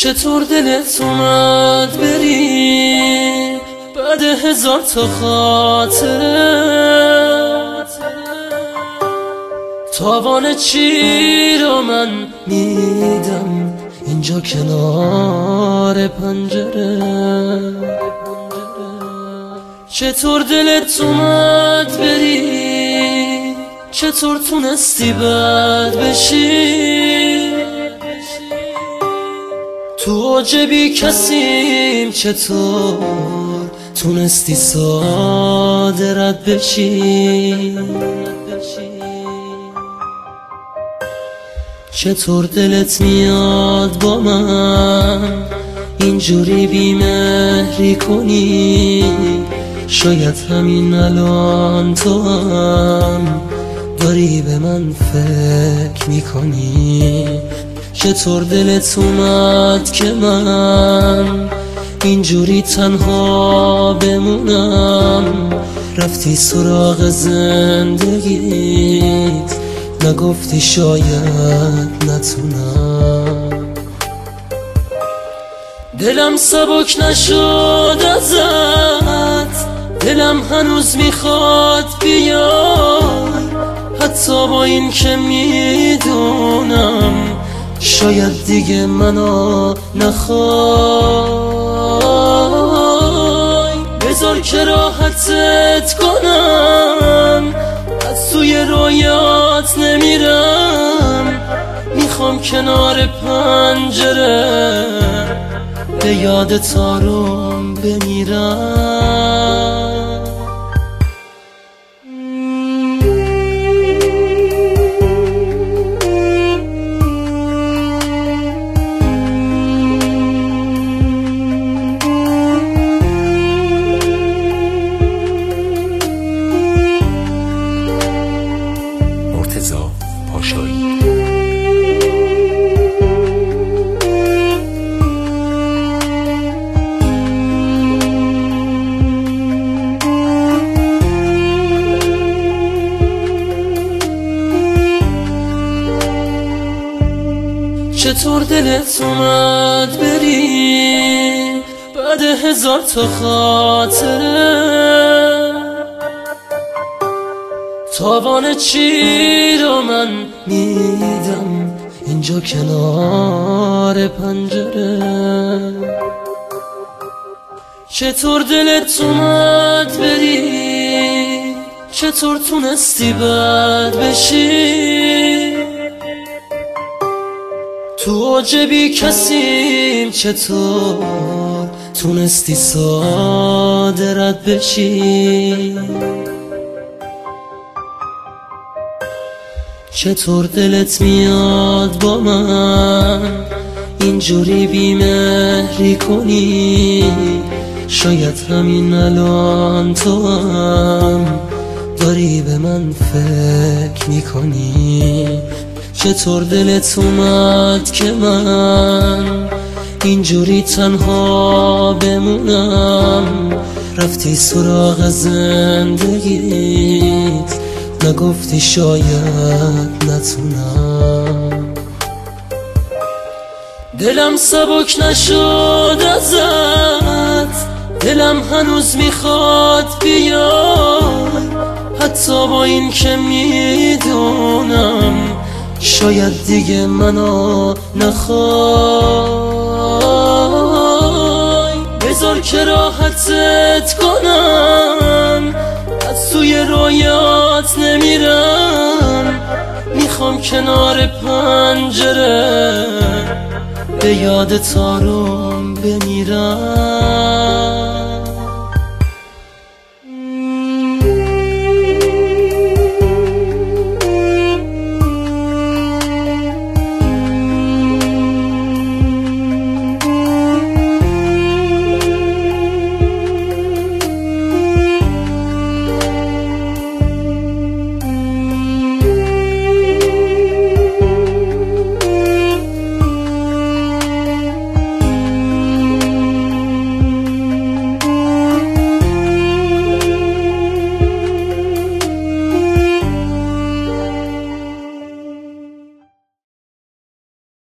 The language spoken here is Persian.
چطور دلت اومد بری بعد 1000 تا خاطره؟ تاوان چی رو من میدم اینجا کنار پنجره؟ چطور دلت اومد بری، چطور تونستی بد بشی؟ تو اوج بی کسیم چطور تونستی ساده رد بشی؟ چطور دلت میاد با من اینجوری بی‌مهری کنی؟ شاید همین الان تو هم داری به من فکر میکنی. چطور دلت اومد که من اینجوری تنها بمونم؟ رفتی سراغ زندگیت، نگفتی شاید نتونم. دلم سبک نشد ازت، دلم هنوز میخواد بیای، حتی با این که میدونم شاید دیگه منو نخوای. بذار که راحتت کنم، از توی رویات نمیرم، میخوام کنار پنجره به یادت آروم بمیرم. مرتضی پاشایی. چطور دلت اومد بری بعد 1000 تا خاطره؟ تاوان چی رو من میدم اینجا کنار پنجره؟ چطور دلت اومد بری، چطور تونستی بد بشی؟ تو اوج بی کسیم چطور تونستی ساده رد بشی؟ چطور دلت میاد با من اینجوری بی‌مهری کنی؟ شاید همین الان تو هم داری به من فکر میکنی. چطور دلت اومد که من اینجوری تنها بمونم؟ رفتی سراغ زندگیت، نگفتی شاید نتونم. دلم سبک نشد ازت، دلم هنوز میخواد بیای، حتی با این که میدونم شاید دیگه منو نخوای. بذار که راحتت کنم، از توی رویات نمیرم، میخوام کنار پنجره به یادت آروم بمیرم.